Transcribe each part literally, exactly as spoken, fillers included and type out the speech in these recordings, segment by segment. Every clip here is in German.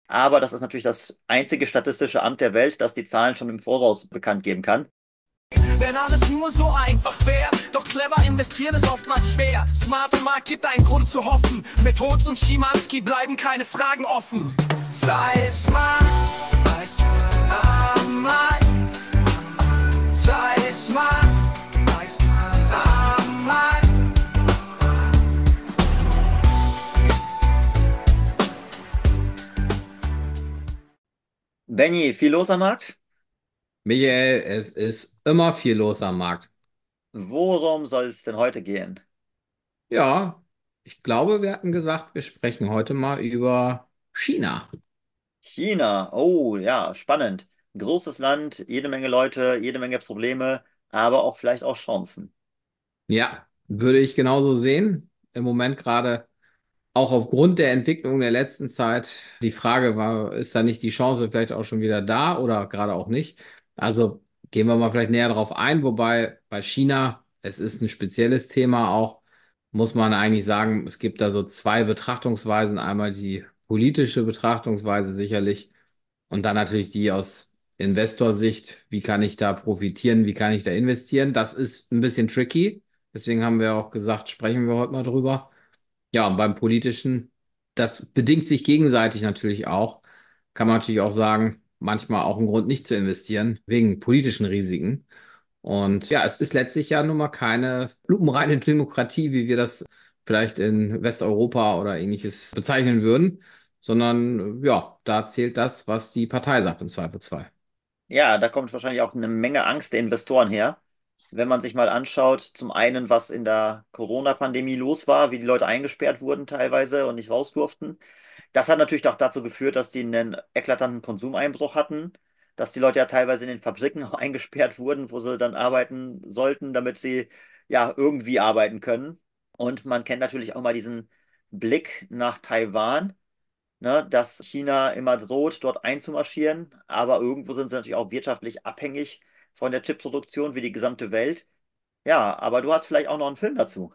Aber das ist natürlich das einzige statistische Amt der Welt, das die Zahlen schon im Voraus bekannt geben kann. Wenn alles nur so einfach wäre, doch clever investieren ist oftmals schwer. Smarte Markt gibt einen Grund zu hoffen. Mit Hoz und Schimanski bleiben keine Fragen offen. Sei smart, sei smart, sei smart, sei smart. Benny, viel los am Markt? Michael, es ist immer viel los am Markt. Worum soll es denn heute gehen? Ja, ich glaube, wir hatten gesagt, wir sprechen heute mal über China. China, oh ja, spannend. Großes Land, jede Menge Leute, jede Menge Probleme, aber auch vielleicht auch Chancen. Ja, würde ich genauso sehen. Im Moment gerade auch aufgrund der Entwicklung der letzten Zeit. Die Frage war, ist da nicht die Chance vielleicht auch schon wieder da oder gerade auch nicht? Also gehen wir mal vielleicht näher darauf ein, wobei bei China, es ist ein spezielles Thema auch, muss man eigentlich sagen, es gibt da so zwei Betrachtungsweisen. Einmal die politische Betrachtungsweise sicherlich und dann natürlich die aus Investorsicht. Wie kann ich da profitieren? Wie kann ich da investieren? Das ist ein bisschen tricky. Deswegen haben wir auch gesagt, sprechen wir heute mal drüber. Ja, und beim Politischen, das bedingt sich gegenseitig natürlich auch. Kann man natürlich auch sagen, manchmal auch ein Grund nicht zu investieren, wegen politischen Risiken. Und ja, es ist letztlich ja nun mal keine lupenreine Demokratie, wie wir das vielleicht in Westeuropa oder ähnliches bezeichnen würden, sondern ja, da zählt das, was die Partei sagt im Zweifelsfall. Ja, da kommt wahrscheinlich auch eine Menge Angst der Investoren her. Wenn man sich mal anschaut, zum einen, was in der Corona-Pandemie los war, wie die Leute eingesperrt wurden teilweise und nicht raus durften. Das hat natürlich auch dazu geführt, dass die einen eklatanten Konsumeinbruch hatten, dass die Leute ja teilweise in den Fabriken auch eingesperrt wurden, wo sie dann arbeiten sollten, damit sie ja irgendwie arbeiten können. Und man kennt natürlich auch mal diesen Blick nach Taiwan, ne, dass China immer droht, dort einzumarschieren, aber irgendwo sind sie natürlich auch wirtschaftlich abhängig von der Chipproduktion wie die gesamte Welt. Ja, aber du hast vielleicht auch noch einen Film dazu.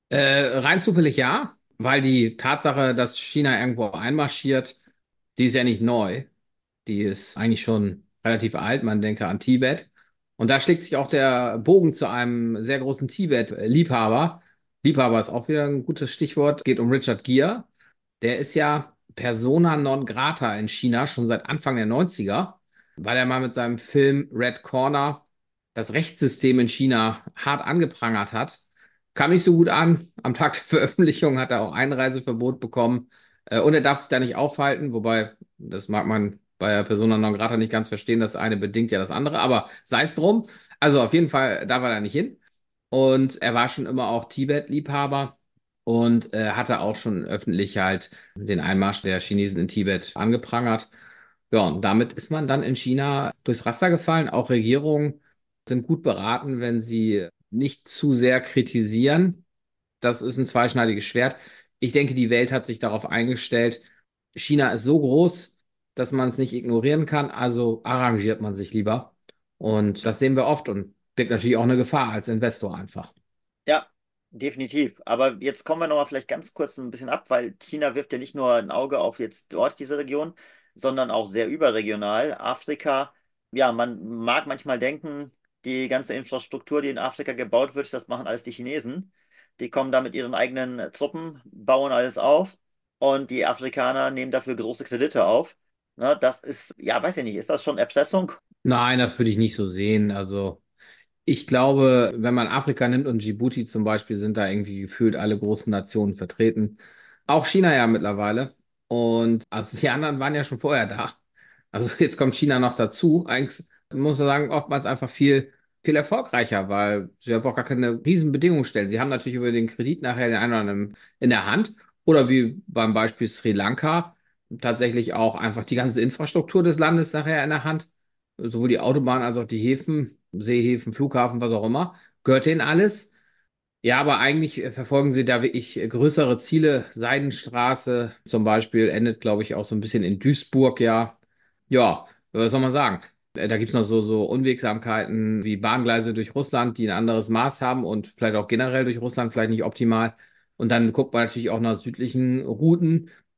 Äh, rein zufällig ja, weil die Tatsache, dass China irgendwo einmarschiert, die ist ja nicht neu. Die ist eigentlich schon relativ alt. Man denke an Tibet. Und da schlägt sich auch der Bogen zu einem sehr großen Tibet-Liebhaber. Liebhaber ist auch wieder ein gutes Stichwort. Geht um Richard Gere. Der ist ja Persona non grata in China schon seit Anfang der Neunziger, weil er mal mit seinem Film Red Corner das Rechtssystem in China hart angeprangert hat. Kam nicht so gut an. Am Tag der Veröffentlichung hat er auch Einreiseverbot bekommen. Äh, Und er darf sich da nicht aufhalten, wobei, das mag man bei der Persona non grata nicht ganz verstehen, das eine bedingt ja das andere, aber sei es drum. Also auf jeden Fall darf er da nicht hin. Und er war schon immer auch Tibet-Liebhaber und äh, hatte auch schon öffentlich halt den Einmarsch der Chinesen in Tibet angeprangert. Ja, und damit ist man dann in China durchs Raster gefallen. Auch Regierungen sind gut beraten, wenn sie nicht zu sehr kritisieren. Das ist ein zweischneidiges Schwert. Ich denke, die Welt hat sich darauf eingestellt. China ist so groß, dass man es nicht ignorieren kann, also arrangiert man sich lieber. Und das sehen wir oft und birgt natürlich auch eine Gefahr als Investor einfach. Ja, definitiv. Aber jetzt kommen wir noch mal vielleicht ganz kurz ein bisschen ab, weil China wirft ja nicht nur ein Auge auf jetzt dort diese Region, sondern auch sehr überregional. Afrika, ja, man mag manchmal denken, die ganze Infrastruktur, die in Afrika gebaut wird, das machen alles die Chinesen. Die kommen da mit ihren eigenen Truppen, bauen alles auf und die Afrikaner nehmen dafür große Kredite auf. Ne, das ist, ja, weiß ich nicht, ist das schon Erpressung? Nein, das würde ich nicht so sehen. Also ich glaube, wenn man Afrika nimmt und Djibouti zum Beispiel, sind da irgendwie gefühlt alle großen Nationen vertreten. Auch China ja mittlerweile. Und also die anderen waren ja schon vorher da. Also jetzt kommt China noch dazu. Eigentlich muss man sagen, oftmals einfach viel, viel erfolgreicher, weil sie einfach gar keine riesen Bedingungen stellen. Sie haben natürlich über den Kredit nachher den einen oder anderen in der Hand. Oder wie beim Beispiel Sri Lanka, tatsächlich auch einfach die ganze Infrastruktur des Landes nachher in der Hand. Sowohl die Autobahn als auch die Häfen, Seehäfen, Flughafen, was auch immer. Gehört denen alles? Ja, aber eigentlich äh, verfolgen sie da wirklich äh, größere Ziele. Seidenstraße zum Beispiel endet, glaube ich, auch so ein bisschen in Duisburg, ja. Ja, was soll man sagen? Äh, Da gibt es noch so, so Unwegsamkeiten wie Bahngleise durch Russland, die ein anderes Maß haben und vielleicht auch generell durch Russland vielleicht nicht optimal. Und dann guckt man natürlich auch nach südlichen Routen.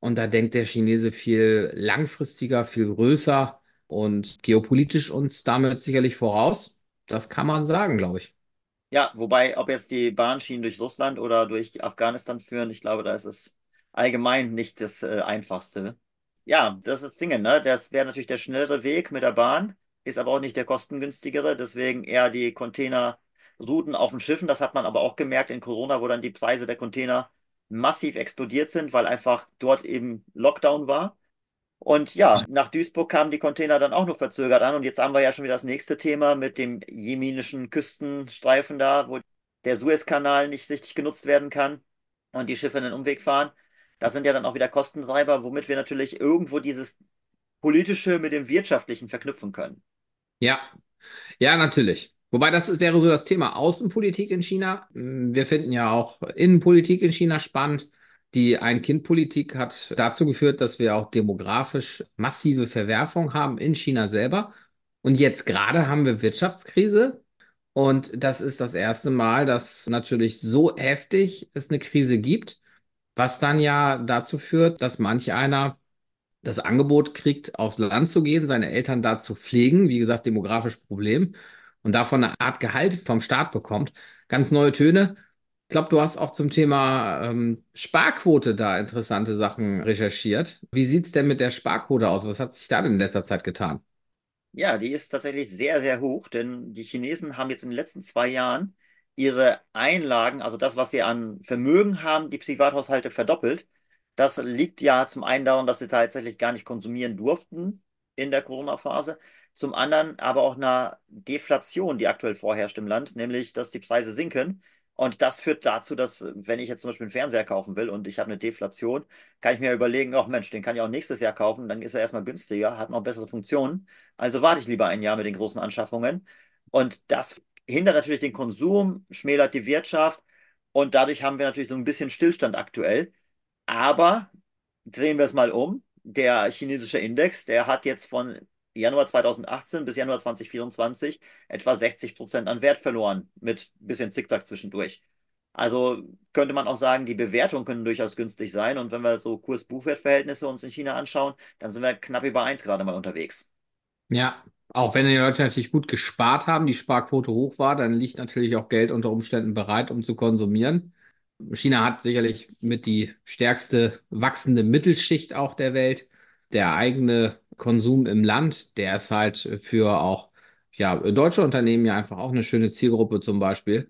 Und da denkt der Chinese viel langfristiger, viel größer und geopolitisch uns damit sicherlich voraus. Das kann man sagen, glaube ich. Ja, wobei, ob jetzt die Bahnschienen durch Russland oder durch Afghanistan führen, ich glaube, da ist es allgemein nicht das äh, Einfachste. Ja, das ist Dingen, ne? Das wäre natürlich der schnellere Weg mit der Bahn, ist aber auch nicht der kostengünstigere, deswegen eher die Containerrouten auf den Schiffen. Das hat man aber auch gemerkt in Corona, wo dann die Preise der Container massiv explodiert sind, weil einfach dort eben Lockdown war. Und ja, nach Duisburg kamen die Container dann auch noch verzögert an. Und jetzt haben wir ja schon wieder das nächste Thema mit dem jemenischen Küstenstreifen da, wo der Suezkanal nicht richtig genutzt werden kann und die Schiffe einen Umweg fahren. Das sind ja dann auch wieder Kostentreiber, womit wir natürlich irgendwo dieses Politische mit dem Wirtschaftlichen verknüpfen können. Ja, ja, natürlich. Wobei das wäre so das Thema Außenpolitik in China. Wir finden ja auch Innenpolitik in China spannend. Die Ein-Kind-Politik hat dazu geführt, dass wir auch demografisch massive Verwerfung haben in China selber. Und jetzt gerade haben wir Wirtschaftskrise. Und das ist das erste Mal, dass natürlich so heftig es eine Krise gibt, was dann ja dazu führt, dass manch einer das Angebot kriegt, aufs Land zu gehen, seine Eltern da zu pflegen, wie gesagt, demografisches Problem, und davon eine Art Gehalt vom Staat bekommt. Ganz neue Töne. Ich glaube, du hast auch zum Thema ähm, Sparquote da interessante Sachen recherchiert. Wie sieht es denn mit der Sparquote aus? Was hat sich da denn in letzter Zeit getan? Ja, die ist tatsächlich sehr, sehr hoch, denn die Chinesen haben jetzt in den letzten zwei Jahren ihre Einlagen, also das, was sie an Vermögen haben, die Privathaushalte verdoppelt. Das liegt ja zum einen daran, dass sie tatsächlich gar nicht konsumieren durften in der Corona-Phase, zum anderen aber auch einer Deflation, die aktuell vorherrscht im Land, nämlich dass die Preise sinken. Und das führt dazu, dass, wenn ich jetzt zum Beispiel einen Fernseher kaufen will und ich habe eine Deflation, kann ich mir überlegen, ach Mensch, den kann ich auch nächstes Jahr kaufen, dann ist er erstmal günstiger, hat noch bessere Funktionen. Also warte ich lieber ein Jahr mit den großen Anschaffungen. Und das hindert natürlich den Konsum, schmälert die Wirtschaft und dadurch haben wir natürlich so ein bisschen Stillstand aktuell. Aber drehen wir es mal um. Der chinesische Index, der hat jetzt von Januar zweitausendachtzehn bis Januar zweitausendvierundzwanzig etwa sechzig Prozent an Wert verloren, mit ein bisschen Zickzack zwischendurch. Also könnte man auch sagen, die Bewertungen können durchaus günstig sein. Und wenn wir so Kurs-Buchwert-Verhältnisse uns in China anschauen, dann sind wir knapp über eins gerade mal unterwegs. Ja, auch wenn die Leute natürlich gut gespart haben, die Sparquote hoch war, dann liegt natürlich auch Geld unter Umständen bereit, um zu konsumieren. China hat sicherlich mit die stärkste wachsende Mittelschicht auch der Welt. Der eigene Konsum im Land, der ist halt für auch ja, deutsche Unternehmen ja einfach auch eine schöne Zielgruppe zum Beispiel.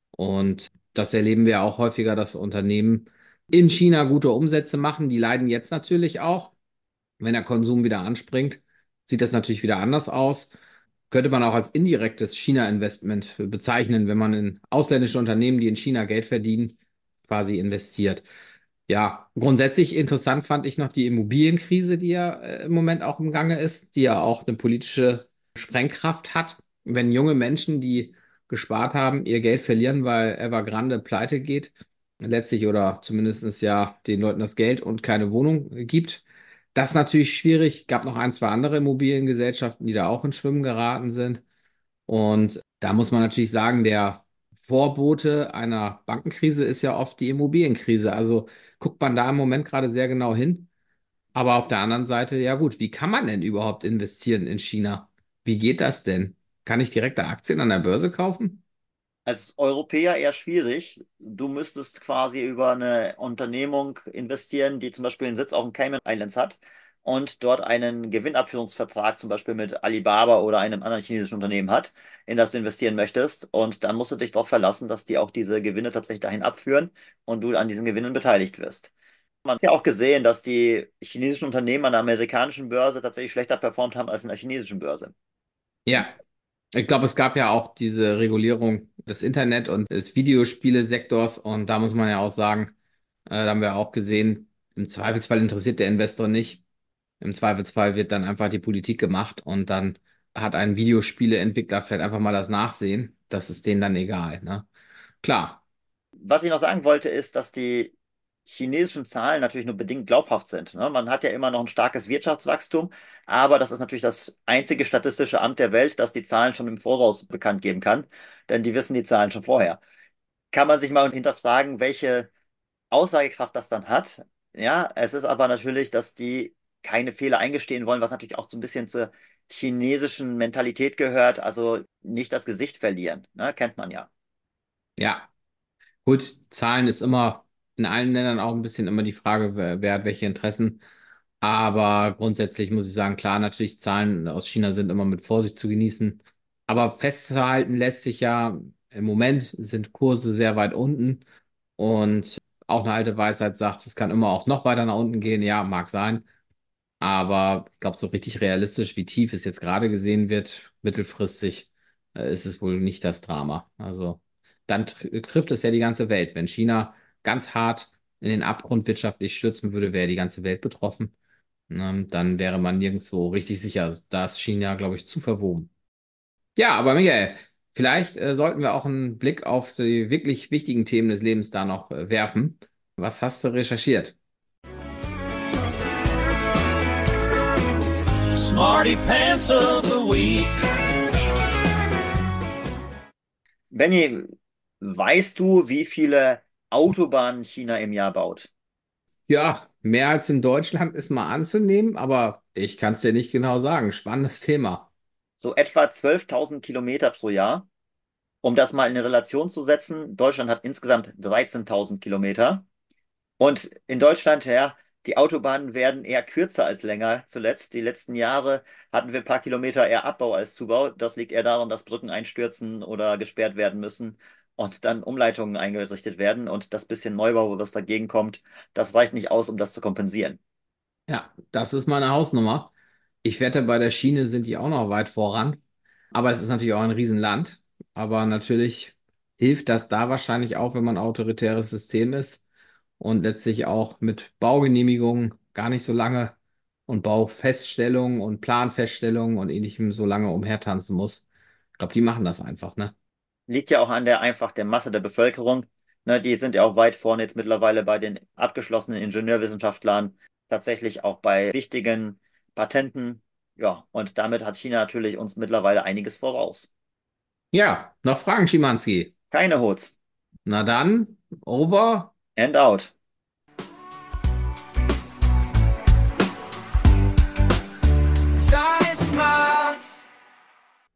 Und das erleben wir auch häufiger, dass Unternehmen in China gute Umsätze machen. Die leiden jetzt natürlich auch. Wenn der Konsum wieder anspringt, sieht das natürlich wieder anders aus. Könnte man auch als indirektes China-Investment bezeichnen, wenn man in ausländische Unternehmen, die in China Geld verdienen, quasi investiert. Ja, grundsätzlich interessant fand ich noch die Immobilienkrise, die ja äh, im Moment auch im Gange ist, die ja auch eine politische Sprengkraft hat. Wenn junge Menschen, die gespart haben, ihr Geld verlieren, weil Evergrande pleite geht, letztlich oder zumindest ja den Leuten das Geld und keine Wohnung gibt, das ist natürlich schwierig. Gab noch ein, zwei andere Immobiliengesellschaften, die da auch ins Schwimmen geraten sind. Und da muss man natürlich sagen, der Vorbote einer Bankenkrise ist ja oft die Immobilienkrise. Also guckt man da im Moment gerade sehr genau hin. Aber auf der anderen Seite, ja gut, wie kann man denn überhaupt investieren in China? Wie geht das denn? Kann ich direkte Aktien an der Börse kaufen? Als Europäer eher schwierig. Du müsstest quasi über eine Unternehmung investieren, die zum Beispiel einen Sitz auf den Cayman Islands hat und dort einen Gewinnabführungsvertrag zum Beispiel mit Alibaba oder einem anderen chinesischen Unternehmen hat, in das du investieren möchtest. Und dann musst du dich darauf verlassen, dass die auch diese Gewinne tatsächlich dahin abführen und du an diesen Gewinnen beteiligt wirst. Man hat ja auch gesehen, dass die chinesischen Unternehmen an der amerikanischen Börse tatsächlich schlechter performt haben als in der chinesischen Börse. Ja, ich glaube, es gab ja auch diese Regulierung des Internet- und des Videospielesektors. Und da muss man ja auch sagen, äh, da haben wir auch gesehen, im Zweifelsfall interessiert der Investor nicht. Im Zweifelsfall wird dann einfach die Politik gemacht und dann hat ein Videospieleentwickler vielleicht einfach mal das Nachsehen. Das ist denen dann egal, ne? Klar. Was ich noch sagen wollte, ist, dass die chinesischen Zahlen natürlich nur bedingt glaubhaft sind. Ne? Man hat ja immer noch ein starkes Wirtschaftswachstum, aber das ist natürlich das einzige statistische Amt der Welt, das die Zahlen schon im Voraus bekannt geben kann, denn die wissen die Zahlen schon vorher. Kann man sich mal hinterfragen, welche Aussagekraft das dann hat, Ja, es ist aber natürlich, dass die keine Fehler eingestehen wollen, was natürlich auch so ein bisschen zur chinesischen Mentalität gehört. Also nicht das Gesicht verlieren, ne? Kennt man ja. Ja, gut, Zahlen ist immer in allen Ländern auch ein bisschen immer die Frage, wer, wer hat welche Interessen. Aber grundsätzlich muss ich sagen, klar, natürlich Zahlen aus China sind immer mit Vorsicht zu genießen. Aber festzuhalten lässt sich ja, im Moment sind Kurse sehr weit unten. Und auch eine alte Weisheit sagt, es kann immer auch noch weiter nach unten gehen. Ja, mag sein. Aber ich glaube, so richtig realistisch, wie tief es jetzt gerade gesehen wird, mittelfristig, äh, ist es wohl nicht das Drama. Also dann tr trifft es ja die ganze Welt. Wenn China ganz hart in den Abgrund wirtschaftlich stürzen würde, wäre die ganze Welt betroffen. Ähm, dann wäre man nirgendwo richtig sicher. Da ist China, glaube ich, zu verwoben. Ja, aber Michael, vielleicht äh, sollten wir auch einen Blick auf die wirklich wichtigen Themen des Lebens da noch äh, werfen. Was hast du recherchiert? Smarty Pants of the Week. Benny, weißt du, wie viele Autobahnen China im Jahr baut? Ja, mehr als in Deutschland ist mal anzunehmen, aber ich kann es dir nicht genau sagen. Spannendes Thema. So etwa zwölftausend Kilometer pro Jahr. Um das mal in eine Relation zu setzen, Deutschland hat insgesamt dreizehntausend Kilometer. Und in Deutschland, ja, die Autobahnen werden eher kürzer als länger. Zuletzt, die letzten Jahre hatten wir ein paar Kilometer eher Abbau als Zubau. Das liegt eher daran, dass Brücken einstürzen oder gesperrt werden müssen und dann Umleitungen eingerichtet werden. Und das bisschen Neubau, was dagegen kommt, das reicht nicht aus, um das zu kompensieren. Ja, das ist meine Hausnummer. Ich wette, bei der Schiene sind die auch noch weit voran. Aber es ist natürlich auch ein Riesenland. Aber natürlich hilft das da wahrscheinlich auch, wenn man ein autoritäres System ist und letztlich auch mit Baugenehmigungen gar nicht so lange und Baufeststellungen und Planfeststellungen und ähnlichem so lange umhertanzen muss. Ich glaube, die machen das einfach, ne? Liegt ja auch an der einfach der Masse der Bevölkerung. Ne, die sind ja auch weit vorne jetzt mittlerweile bei den abgeschlossenen Ingenieurwissenschaftlern, tatsächlich auch bei wichtigen Patenten. Ja, und damit hat China natürlich uns mittlerweile einiges voraus. Ja, noch Fragen, Schimanski? Keine Hots. Na dann, over. And out.